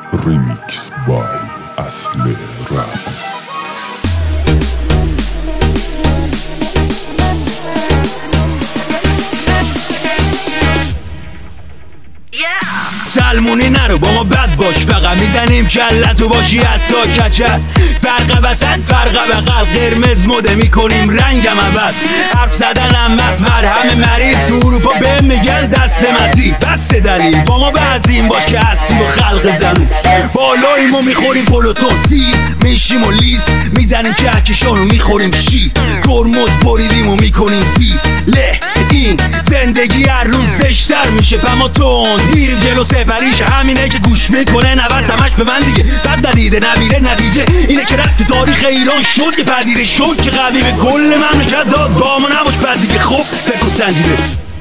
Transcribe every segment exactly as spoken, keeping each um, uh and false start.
Remix by اصل رپ. سلمونی نرو با ما بد باش، فقط میزنیم کلتو باشی حتی کچل. فرق وسط فرق بغل، قرمز مده میکنیم رنگم عوض. حرف زدنم از مرهم مریض، تو اروپا به میگن دست مسیح. بس دلیل با ما بعضیم باش که هستی و خلق زمین. بالاییم و میخوریم پلوتون سی، میشیم و لیس میزنیم کهکشان و میخوریم شی. ترمز بریدیم و میکنیم زی له. این زندگی هر روز زشتر میشه پما تون میریم جلو سفریش. همینه که گوش میکنه نود تمک به من دیگه. بد ندیده نبیره نتیجه اینه که رفت تو تاریخ ایران شد که پدیده شد که قوی به کل مملکت داد. با ما نباش بد دیگه. خب فکر و سنجیده.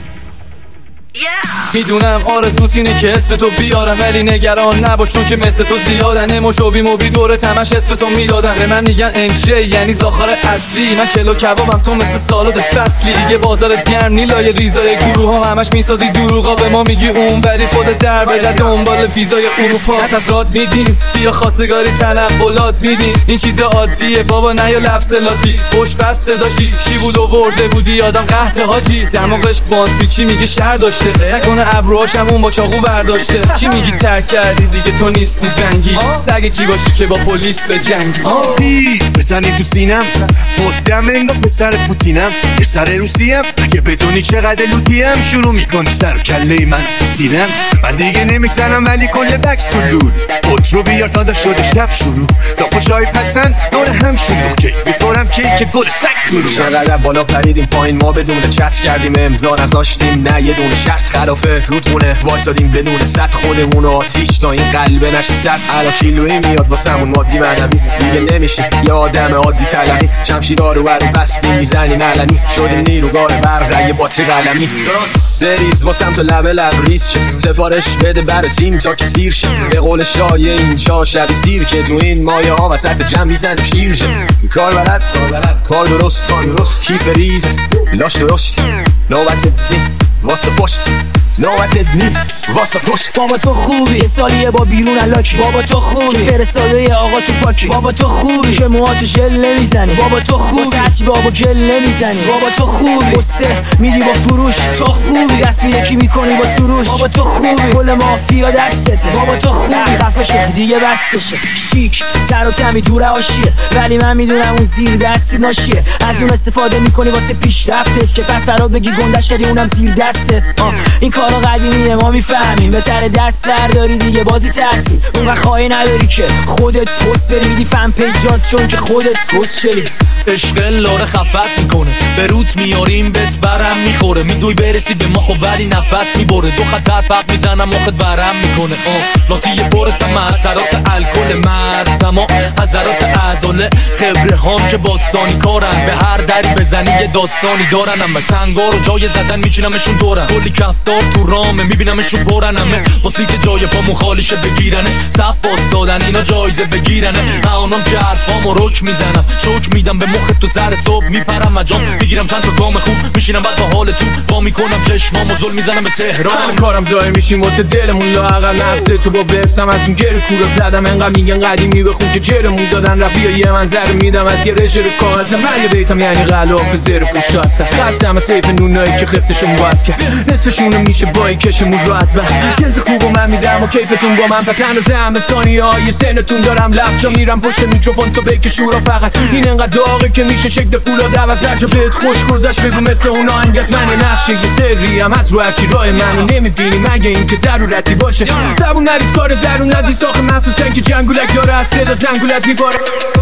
میدونم آرزوت اینه که اسم تو بیارم، ولی نگران نباش چون که مثل تو زیادن. مشوبی موبی دوره تمش اسم تو میدادن. به من میگن ام جی یعنی زاخار اصلی. من چلو کبابم تو مثل سالاد فصلی. دیگه بازارت گرم نیلای ریزای گروه ها همش میسازی دروغا. به ما میگی اون بری خودت در بره دنبال ویزای اروپا. نتازرات میدیم بیا خواستگاری تنقلات میدیم. این چیز عادیه بابا نیا لفظ لاتی. خوش بس صداشی چی بود آورده بودی یادم قهد حاجی. دماغش باند پیچی میگه شهر داشته نکنه ابروهاشم اون با چاقو برداشته. چی میگی ترک کردی دیگه تو نیستی دنگی. سگ کی باشی که با پلیس به جنگی. دی بزنی تو سینم خودم انگار پسر پوتینم. یه سر روسیم اگه بدونی چقدر لوتیم. شروع میکنی سر و کله من سینم. من دیگه نمیزنم ولی کل بکس تو لول. خود رو بیار تا شده شب شروع. دافاشای پسند دور هم شروع. کیک میخورم کیک گل سگ گروه. چقدر بالا پریدیم پایین ما بدون چت کردیم امضا نذاشتیم. نه یه دونه شرط خلافه رودمونه وایسادیم بدون صد خودمون آتیش تا این قلبه نشه صد. الان کیلویی میاد واسمون مادی معنوی. دیگه نمیشه یه آدم عادی تلقی. شمشیرا رو برو بستیم میزنیم علنی. شدیم نیروگاه برق یه باتری قلمی. بریز واسم تو لبه لبریز شه. سفارش بده برای تیم تا که سیر شه. به قول شایه اینجا شبی سیر که تو این مایه ها وسط جمع میزنیم شیر شه. کار بلد کار درست کیف ریز لاش درشت. نوبت نی واسه پشت نوبت نی واسه پشت. بابا تو خوبی یه سالیه با بیرون الاکی. بابا تو خوبی فرستاده آقا تو پاکی. بابا تو خوبی که موهاتو ژل نمیزنی. بابا تو خوبی هرچی بابا گل نمیزنی. بابا تو خوبی پسته میدی با فروش. تو خوبی دست به یکی میکنی با سروش. بابا تو خوبی کل مافیا دستته. بابا تو خوبی خفه شو دیگه بسشه. شیک تر و تمی دور آشیه، ولی من میدونم اون زیر دستی ناشیه. از اون استفاده میکنی واسه پیشرفتت که پس فرا بگی گندش کردی اونم زیر دستت. این کارا قدیمیه ما میفهمیم. بهتره دست سر داری دیگه بازی تعطیل. اون وقت خواهی نداری که خودت پست بری میدی فن پیجات چون که خودت پست شدی. عشق لاره خفت میکنه به روت میاریم بهت برم میخوره. میدوی برسی به ما خب ولی نفس میبره. دو خطر پق میزنم مخت ورم میکنه. آه لاتی برت هم اثرات الکل مرد تما حضرات ازاله. خبره هام که باستانی کارن. به هر دری بزنی یه داستانی دارن. همه سنگار و جای زدن میچینمشون دورن. کلی کفتار تو رامه میبینمشون برن. همه واسه که جای پا مخالشه بگیرنه. صف باستادن اینا جایزه بگیرنه. همونم که حرفامو رک میزنم. شوک میدم به مخت تو سر صبح میپرم مجام. میگیرم چند تا گام خوب میشینم بعد با حال تو با میکنم چشمامو زل میزنم به تهران. کارم زای میشیم واسه دلمون لااقل. نفسه تو با برسم از اون گره کوره زدم. انقدر میگن قدیمی بخون که جرمون دادن. رفیا یه منظر میدم از یه رژر کاغذم. من یه بیتم یعنی غلاف زیر پوش هستم. خستم از سیف نونایی که خفتشون باید کرد. نصفشونو میشه با این کشمون راحت بست. جنس خوبو من میدم و کیفتون با من. پس هنوز همه ثانیه های سنتون دارم لفظا میرم پشت میکروفون تو بک شورا. فقط این انقدر داغه که میشه شکل فولاد عوض. هر جا بهت خوش گذشت بگو مثل اون آهنگ از من. نقشه یه سری هم از رو هرکی راه منو نمیبینی مگه این که ضرورتی باشه. زبون نریز کار درون ندی ساخه محسوسن که جنگولک داره از صدا زنگولت میباره.